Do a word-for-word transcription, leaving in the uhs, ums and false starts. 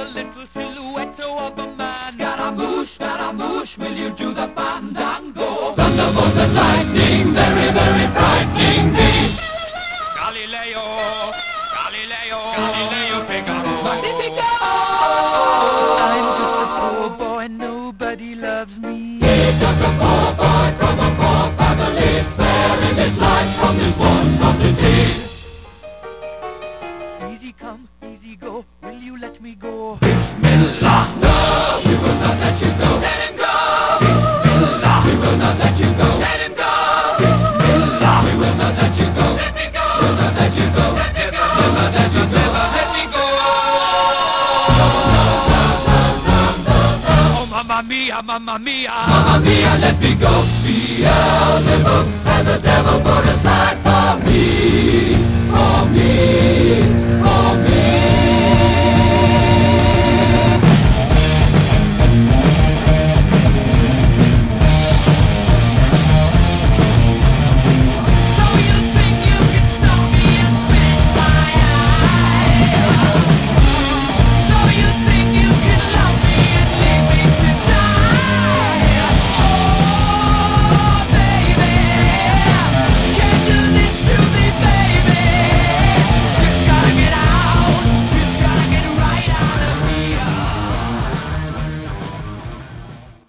little silhouette of a man. Scaramouche, Scaramouche, will you do the fandango? Thunderbolt and lightning, very, very frightening me. Galileo, Galileo, Galileo Figaro. Magnifico! I'm just a poor boy, nobody loves me. He's just a poor boy from a poor family, sparing his life from this monstrosity. Easy come, easy go, will you let me go? Bismillah, no, we will not let you go. Let him go. Bismillah, we will not let you go. Let him go. Bismillah, we will not let you go. Let me go. We'll not let you go. Let me go. We'll not let you go. Let me go. Oh, mamma mia, mamma mia. Mamma mia, let me go. Beelzebub and the devil put aside for me, for me.